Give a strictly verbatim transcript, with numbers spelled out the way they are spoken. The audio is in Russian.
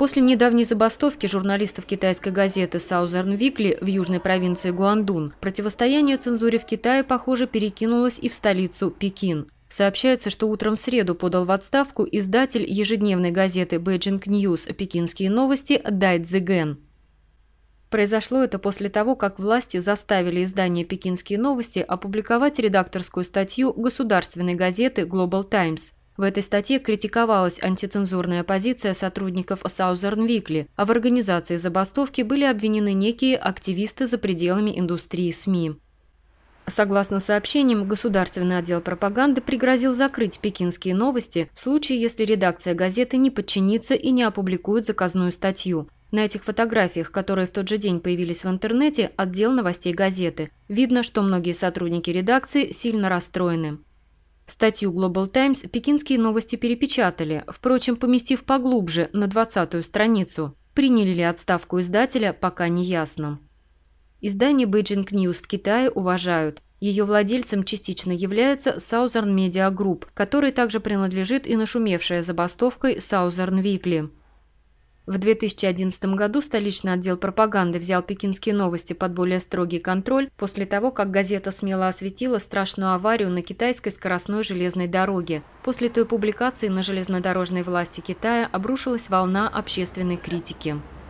После недавней забастовки журналистов китайской газеты Southern Weekly в южной провинции Гуандун, противостояние цензуре в Китае, похоже, перекинулось и в столицу Пекин. Сообщается, что утром в среду подал в отставку издатель ежедневной газеты Beijing News «Пекинские новости» Дай Цзиген. Произошло это после того, как власти заставили издание «Пекинские новости» опубликовать редакторскую статью государственной газеты Global Times. В этой статье критиковалась антицензурная позиция сотрудников Southern Weekly, а в организации забастовки были обвинены некие активисты за пределами индустрии СМИ. Согласно сообщениям, государственный отдел пропаганды пригрозил закрыть «Пекинские новости» в случае, если редакция газеты не подчинится и не опубликует заказную статью. На этих фотографиях, которые в тот же день появились в интернете, отдел новостей газеты, видно, что многие сотрудники редакции сильно расстроены. Статью Global Times «Пекинские новости» перепечатали, впрочем, поместив поглубже, на двадцатую страницу. Приняли ли отставку издателя, пока не ясно. Издание Beijing News в Китае уважают. Ее владельцем частично является Southern Media Group, который также принадлежит и нашумевшая забастовкой Southern Weekly. В две тысячи одиннадцатом году столичный отдел пропаганды взял «Пекинские новости» под более строгий контроль после того, как газета смело осветила страшную аварию на китайской скоростной железной дороге. После той публикации на железнодорожной власти Китая обрушилась волна общественной критики.